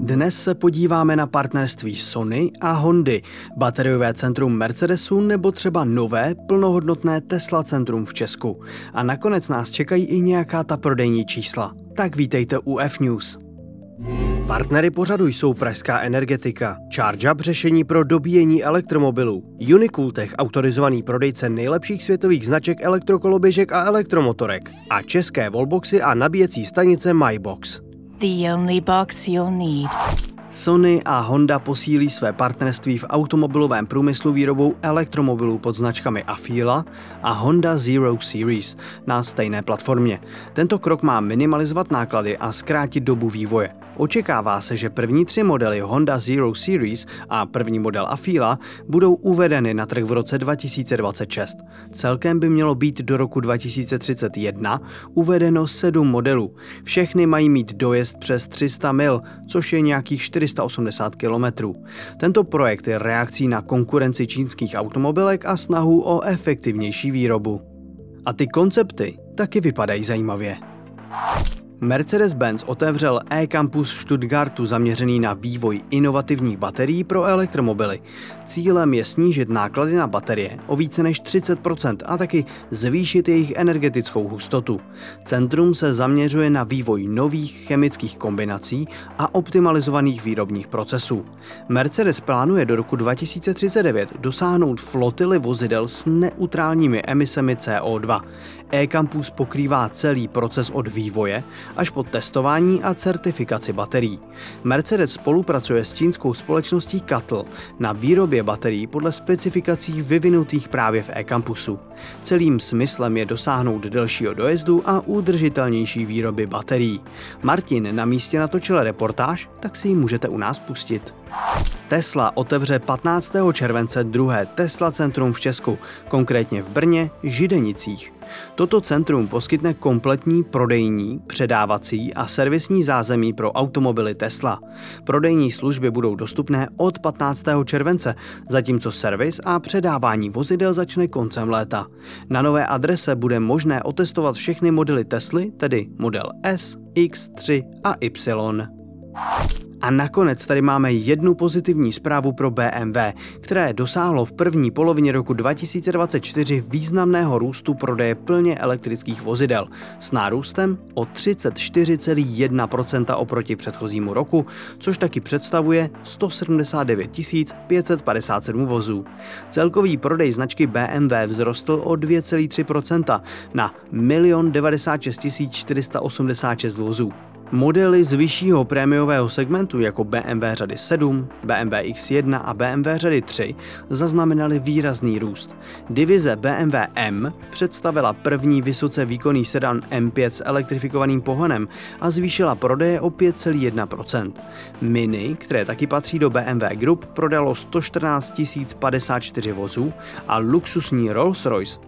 Dnes se podíváme na partnerství Sony a Hondy, bateriové centrum Mercedesu nebo třeba nové plnohodnotné Tesla centrum v Česku. A nakonec nás čekají i nějaká ta prodejní čísla. Tak vítejte u F-News. Partnery pořadu jsou pražská Energetika, ChargeUp řešení pro dobíjení elektromobilů, Unicooltech autorizovaný prodejce nejlepších světových značek elektrokoloběžek a elektromotorek a české wallboxy a nabíjecí stanice MyBox. The only box you'll need. Sony a Honda posílí své partnerství v automobilovém průmyslu výrobou elektromobilů pod značkami Afeela a Honda Zero Series na stejné platformě. Tento krok má minimalizovat náklady a zkrátit dobu vývoje. Očekává se, že první 3 modely Honda Zero Series a první model Afeela budou uvedeny na trh v roce 2026. Celkem by mělo být do roku 2031 uvedeno 7 modelů. Všechny mají mít dojezd přes 300 mil, což je nějakých 480 kilometrů. Tento projekt je reakcí na konkurenci čínských automobilek a snahu o efektivnější výrobu. A ty koncepty taky vypadají zajímavě. Mercedes-Benz otevřel e-campus v Stuttgartu zaměřený na vývoj inovativních baterií pro elektromobily. Cílem je snížit náklady na baterie o více než 30% a taky zvýšit jejich energetickou hustotu. Centrum se zaměřuje na vývoj nových chemických kombinací a optimalizovaných výrobních procesů. Mercedes plánuje do roku 2039 dosáhnout flotily vozidel s neutrálními emisemi CO2. E-campus pokrývá celý proces od vývoje až po testování a certifikaci baterií. Mercedes spolupracuje s čínskou společností CATL na výrobě baterií podle specifikací vyvinutých právě v e-campusu. Celým smyslem je dosáhnout delšího dojezdu a udržitelnější výroby baterií. Martin na místě natočil reportáž, tak si ji můžete u nás pustit. Tesla otevře 15. července druhé Tesla centrum v Česku, konkrétně v Brně, Židenicích. Toto centrum poskytne kompletní prodejní, předávací a servisní zázemí pro automobily Tesla. Prodejní služby budou dostupné od 15. července, zatímco servis a předávání vozidel začne koncem léta. Na nové adrese bude možné otestovat všechny modely Tesly, tedy model S, X, 3 a Y. A nakonec tady máme jednu pozitivní zprávu pro BMW, které dosáhlo v první polovině roku 2024 významného růstu prodeje plně elektrických vozidel s nárůstem o 34,1% oproti předchozímu roku, což taky představuje 179 557 vozů. Celkový prodej značky BMW vzrostl o 2,3% na 1 096 486 vozů. Modely z vyššího prémiového segmentu jako BMW řady 7, BMW X1 a BMW řady 3 zaznamenaly výrazný růst. Divize BMW M představila první vysoce výkonný sedan M5 s elektrifikovaným pohonem a zvýšila prodeje o 5,1%. Mini, které taky patří do BMW Group, prodalo 114 054 vozů a luxusní Rolls-Royce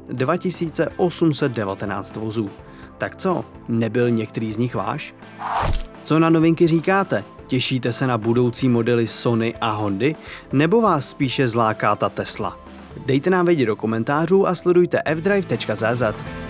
2819 vozů. Tak co, nebyl některý z nich váš? Co na novinky říkáte? Těšíte se na budoucí modely Sony a Hondy? Nebo vás spíše zláká ta Tesla? Dejte nám vědět do komentářů a sledujte fdrive.cz.